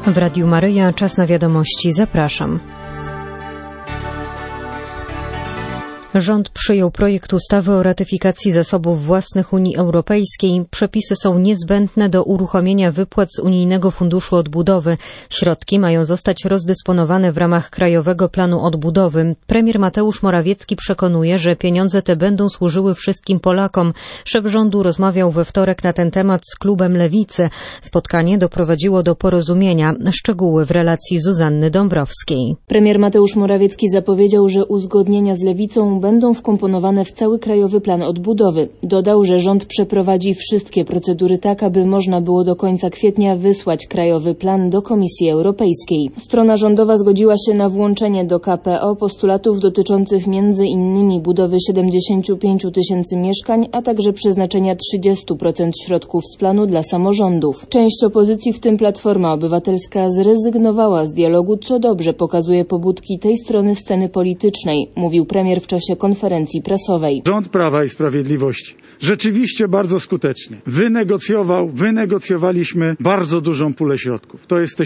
W Radiu Maryja czas na wiadomości. Zapraszam. Rząd przyjął projekt ustawy o ratyfikacji zasobów własnych Unii Europejskiej. Przepisy są niezbędne do uruchomienia wypłat z Unijnego Funduszu Odbudowy. Środki mają zostać rozdysponowane w ramach Krajowego Planu Odbudowy. Premier Mateusz Morawiecki przekonuje, że pieniądze te będą służyły wszystkim Polakom. Szef rządu rozmawiał we wtorek na ten temat z klubem Lewicy. Spotkanie doprowadziło do porozumienia. Szczegóły w relacji Zuzanny Dąbrowskiej. Premier Mateusz Morawiecki zapowiedział, że uzgodnienia z Lewicą będą wkomponowane w cały Krajowy Plan Odbudowy. Dodał, że rząd przeprowadzi wszystkie procedury tak, aby można było do końca kwietnia wysłać Krajowy Plan do Komisji Europejskiej. Strona rządowa zgodziła się na włączenie do KPO postulatów dotyczących m.in. budowy 75 tysięcy mieszkań, a także przeznaczenia 30% środków z planu dla samorządów. Część opozycji, w tym Platforma Obywatelska, zrezygnowała z dialogu, co dobrze pokazuje pobudki tej strony sceny politycznej, mówił premier w czasie konferencji prasowej. Rząd Prawa i Sprawiedliwości rzeczywiście bardzo skutecznie wynegocjowaliśmy bardzo dużą pulę środków. To jest te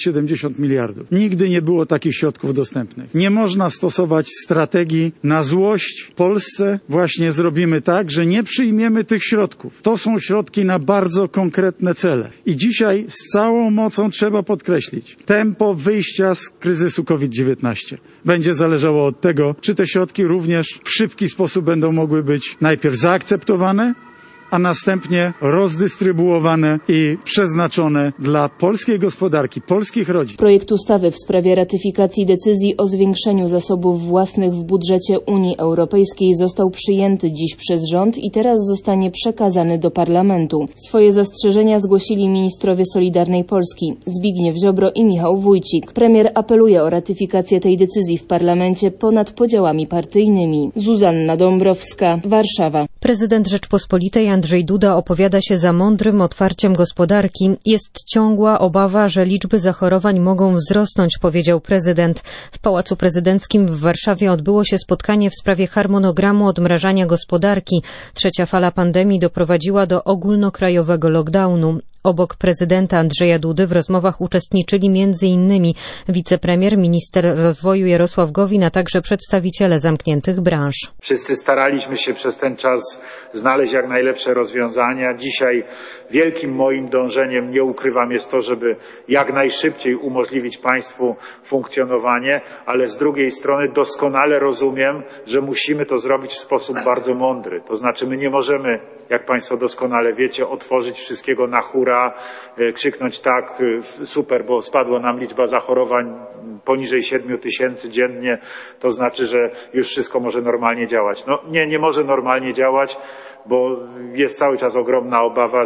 770 miliardów. Nigdy nie było takich środków dostępnych. Nie można stosować strategii na złość. W Polsce właśnie zrobimy tak, że nie przyjmiemy tych środków. To są środki na bardzo konkretne cele. I dzisiaj z całą mocą trzeba podkreślić, tempo wyjścia z kryzysu COVID-19 będzie zależało od tego, czy te środki również w szybki sposób będą mogły być najpierw zaakceptowane, a następnie rozdystrybuowane i przeznaczone dla polskiej gospodarki, polskich rodzin. Projekt ustawy w sprawie ratyfikacji decyzji o zwiększeniu zasobów własnych w budżecie Unii Europejskiej został przyjęty dziś przez rząd i teraz zostanie przekazany do parlamentu. Swoje zastrzeżenia zgłosili ministrowie Solidarnej Polski Zbigniew Ziobro i Michał Wójcik. Premier apeluje o ratyfikację tej decyzji w parlamencie ponad podziałami partyjnymi. Zuzanna Dąbrowska, Warszawa. Prezydent Rzeczpospolitej Andrzej Duda opowiada się za mądrym otwarciem gospodarki. Jest ciągła obawa, że liczby zachorowań mogą wzrosnąć, powiedział prezydent. W Pałacu Prezydenckim w Warszawie odbyło się spotkanie w sprawie harmonogramu odmrażania gospodarki. Trzecia fala pandemii doprowadziła do ogólnokrajowego lockdownu. Obok prezydenta Andrzeja Dudy w rozmowach uczestniczyli m.in. wicepremier, minister rozwoju Jarosław Gowin, a także przedstawiciele zamkniętych branż. Wszyscy staraliśmy się przez ten czas znaleźć jak najlepsze rozwiązania. Dzisiaj wielkim moim dążeniem, nie ukrywam, jest to, żeby jak najszybciej umożliwić państwu funkcjonowanie, ale z drugiej strony doskonale rozumiem, że musimy to zrobić w sposób bardzo mądry. To znaczy my nie możemy, jak państwo doskonale wiecie, otworzyć wszystkiego na hura, krzyknąć tak, super, bo spadła nam liczba zachorowań poniżej 7 tysięcy dziennie, to znaczy, że już wszystko może normalnie działać. No nie może normalnie działać, bo jest cały czas ogromna obawa,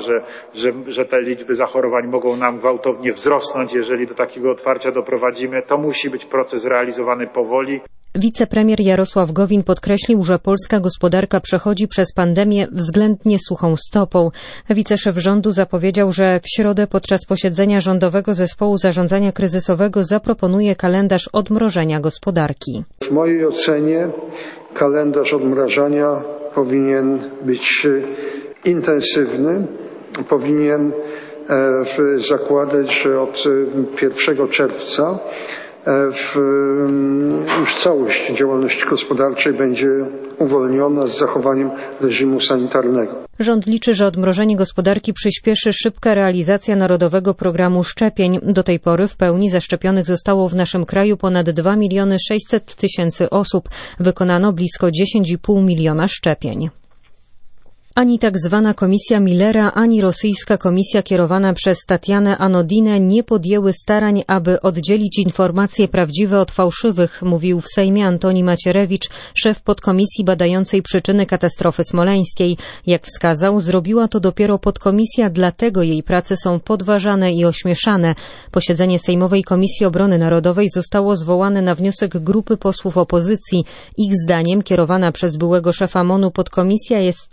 że te liczby zachorowań mogą nam gwałtownie wzrosnąć, jeżeli do takiego otwarcia doprowadzimy. To musi być proces realizowany powoli. Wicepremier Jarosław Gowin podkreślił, że polska gospodarka przechodzi przez pandemię względnie suchą stopą. Wiceszef rządu zapowiedział, że w środę podczas posiedzenia Rządowego Zespołu Zarządzania Kryzysowego zaproponuje kalendarz odmrożenia gospodarki. W mojej ocenie kalendarz odmrażania powinien być intensywny, powinien zakładać, że od 1 czerwca już całość działalności gospodarczej będzie uwolniona z zachowaniem reżimu sanitarnego. Rząd liczy, że odmrożenie gospodarki przyspieszy szybka realizacja Narodowego Programu Szczepień. Do tej pory w pełni zaszczepionych zostało w naszym kraju ponad 2 600 000 osób. Wykonano blisko 10,5 miliona szczepień. Ani tak zwana komisja Millera, ani rosyjska komisja kierowana przez Tatianę Anodinę nie podjęły starań, aby oddzielić informacje prawdziwe od fałszywych, mówił w Sejmie Antoni Macierewicz, szef podkomisji badającej przyczyny katastrofy smoleńskiej. Jak wskazał, zrobiła to dopiero podkomisja, dlatego jej prace są podważane i ośmieszane. Posiedzenie Sejmowej Komisji Obrony Narodowej zostało zwołane na wniosek grupy posłów opozycji. Ich zdaniem kierowana przez byłego szefa MON-u podkomisja jest ciałem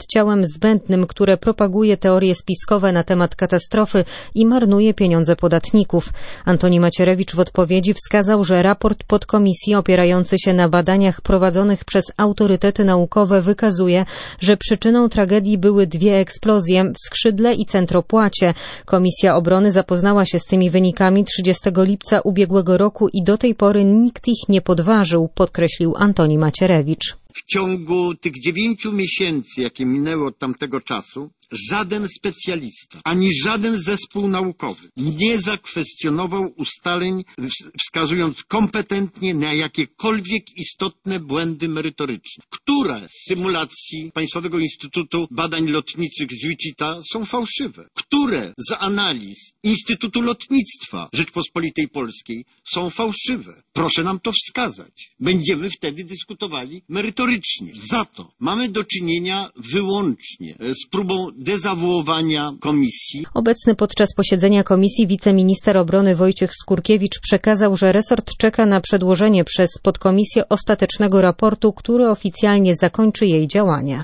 zbędnym, które propaguje teorie spiskowe na temat katastrofy i marnuje pieniądze podatników. Antoni Macierewicz w odpowiedzi wskazał, że raport podkomisji opierający się na badaniach prowadzonych przez autorytety naukowe wykazuje, że przyczyną tragedii były 2 eksplozje w Skrzydle i Centropłacie. Komisja Obrony zapoznała się z tymi wynikami 30 lipca ubiegłego roku i do tej pory nikt ich nie podważył, podkreślił Antoni Macierewicz. W ciągu tych 9 miesięcy, jakie minęły od tamtego czasu, żaden specjalista, ani żaden zespół naukowy nie zakwestionował ustaleń, wskazując kompetentnie na jakiekolwiek istotne błędy merytoryczne. Które z symulacji Państwowego Instytutu Badań Lotniczych z Wichita są fałszywe? Które z analiz Instytutu Lotnictwa Rzeczpospolitej Polskiej są fałszywe? Proszę nam to wskazać. Będziemy wtedy dyskutowali merytorycznie. Za to mamy do czynienia wyłącznie z próbą dezawuowania komisji. Obecny podczas posiedzenia komisji wiceminister obrony Wojciech Skurkiewicz przekazał, że resort czeka na przedłożenie przez podkomisję ostatecznego raportu, który oficjalnie zakończy jej działania.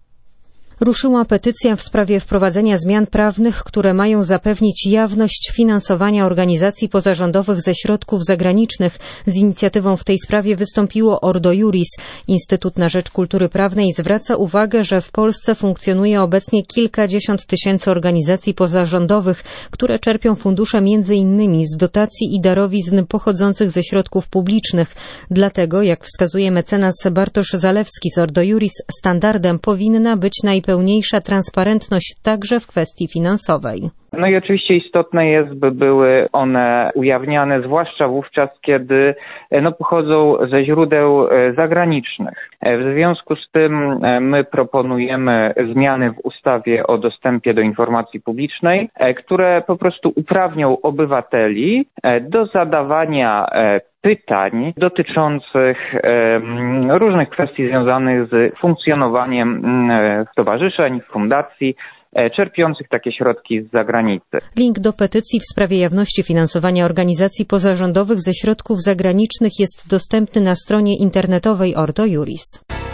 Ruszyła petycja w sprawie wprowadzenia zmian prawnych, które mają zapewnić jawność finansowania organizacji pozarządowych ze środków zagranicznych. Z inicjatywą w tej sprawie wystąpiło Ordo Iuris. Instytut na Rzecz Kultury Prawnej zwraca uwagę, że w Polsce funkcjonuje obecnie kilkadziesiąt tysięcy organizacji pozarządowych, które czerpią fundusze m.in. z dotacji i darowizn pochodzących ze środków publicznych. Dlatego, jak wskazuje mecenas Bartosz Zalewski z Ordo Iuris, standardem powinna być najpełniejsza transparentność także w kwestii finansowej. No i oczywiście istotne jest, by były one ujawniane, zwłaszcza wówczas, kiedy pochodzą ze źródeł zagranicznych. W związku z tym my proponujemy zmiany w ustawie o dostępie do informacji publicznej, które po prostu uprawnią obywateli do zadawania pytań dotyczących różnych kwestii związanych z funkcjonowaniem stowarzyszeń, fundacji, czerpiących takie środki z zagranicy. Link do petycji w sprawie jawności finansowania organizacji pozarządowych ze środków zagranicznych jest dostępny na stronie internetowej Ordo Iuris.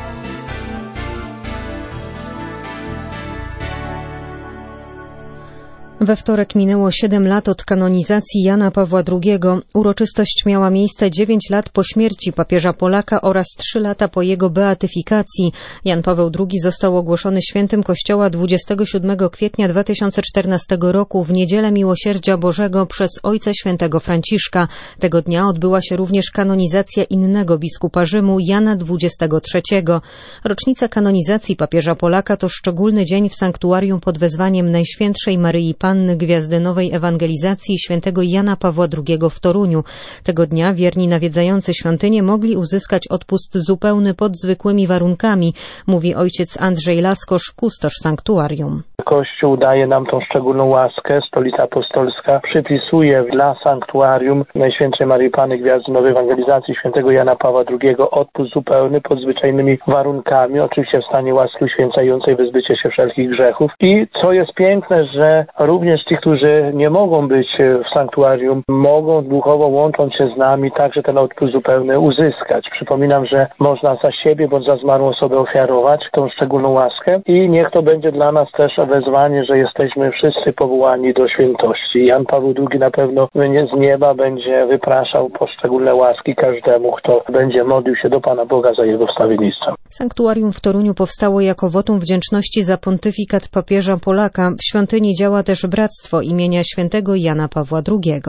We wtorek minęło 7 lat od kanonizacji Jana Pawła II. Uroczystość miała miejsce 9 lat po śmierci papieża Polaka oraz 3 lata po jego beatyfikacji. Jan Paweł II został ogłoszony świętym Kościoła 27 kwietnia 2014 roku w Niedzielę Miłosierdzia Bożego przez Ojca Świętego Franciszka. Tego dnia odbyła się również kanonizacja innego biskupa Rzymu, Jana XXIII. Rocznica kanonizacji papieża Polaka to szczególny dzień w sanktuarium pod wezwaniem Najświętszej Maryi Panny Gwiazdy Nowej Ewangelizacji świętego Jana Pawła II w Toruniu. Tego dnia wierni nawiedzający świątynię mogli uzyskać odpust zupełny pod zwykłymi warunkami, mówi ojciec Andrzej Laskosz, kustosz sanktuarium. Kościół daje nam tą szczególną łaskę. Stolica Apostolska przypisuje dla sanktuarium Najświętszej Maryi Panny Gwiazdy Nowej Ewangelizacji świętego Jana Pawła II odpust zupełny pod zwyczajnymi warunkami, oczywiście w stanie łaski uświęcającej wyzbycie się wszelkich grzechów. I co jest piękne, że również ci, którzy nie mogą być w sanktuarium, mogą duchowo, łącząc się z nami, także ten odpust zupełny uzyskać. Przypominam, że można za siebie bądź za zmarłą osobę ofiarować tą szczególną łaskę i niech to będzie dla nas też wezwanie, że jesteśmy wszyscy powołani do świętości. Jan Paweł II na pewno z nieba będzie wypraszał poszczególne łaski każdemu, kto będzie modlił się do Pana Boga za jego wstawiennictwo. Sanktuarium w Toruniu powstało jako wotum wdzięczności za pontyfikat papieża Polaka. W świątyni działa też bractwo imienia świętego Jana Pawła II.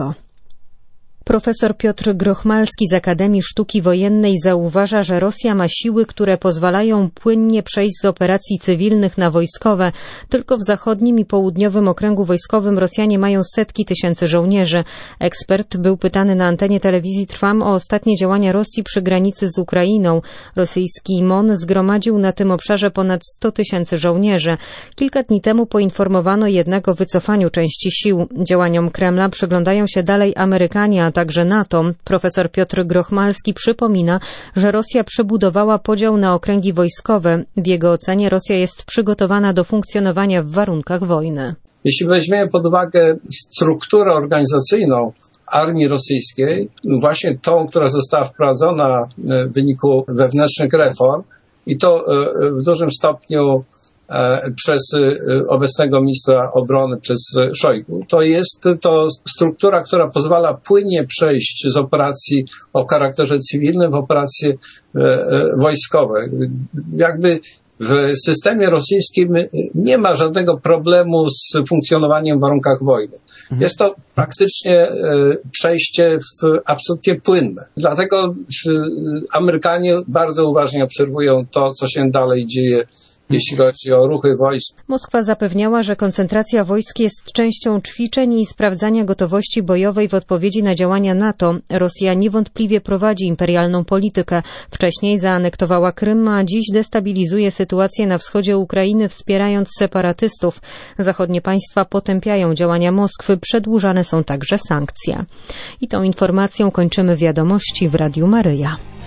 Profesor Piotr Grochmalski z Akademii Sztuki Wojennej zauważa, że Rosja ma siły, które pozwalają płynnie przejść z operacji cywilnych na wojskowe. Tylko w zachodnim i południowym okręgu wojskowym Rosjanie mają setki tysięcy żołnierzy. Ekspert był pytany na antenie telewizji Trwam o ostatnie działania Rosji przy granicy z Ukrainą. Rosyjski MON zgromadził na tym obszarze ponad 100 tysięcy żołnierzy. Kilka dni temu poinformowano jednak o wycofaniu części sił. Działaniom Kremla przyglądają się dalej Amerykanie, a także NATO. Profesor Piotr Grochmalski przypomina, że Rosja przebudowała podział na okręgi wojskowe. W jego ocenie Rosja jest przygotowana do funkcjonowania w warunkach wojny. Jeśli weźmiemy pod uwagę strukturę organizacyjną armii rosyjskiej, właśnie tą, która została wprowadzona w wyniku wewnętrznych reform i to w dużym stopniu przez obecnego ministra obrony, przez Szojgu, to jest to struktura, która pozwala płynnie przejść z operacji o charakterze cywilnym w operacje wojskowe. Jakby w systemie rosyjskim nie ma żadnego problemu z funkcjonowaniem w warunkach wojny. Jest to praktycznie przejście absolutnie płynne. Dlatego Amerykanie bardzo uważnie obserwują to, co się dalej dzieje, jeśli chodzi o ruchy wojsk. Moskwa zapewniała, że koncentracja wojsk jest częścią ćwiczeń i sprawdzania gotowości bojowej w odpowiedzi na działania NATO. Rosja niewątpliwie prowadzi imperialną politykę. Wcześniej zaanektowała Krym, a dziś destabilizuje sytuację na wschodzie Ukrainy, wspierając separatystów. Zachodnie państwa potępiają działania Moskwy, przedłużane są także sankcje. I tą informacją kończymy wiadomości w Radiu Maryja.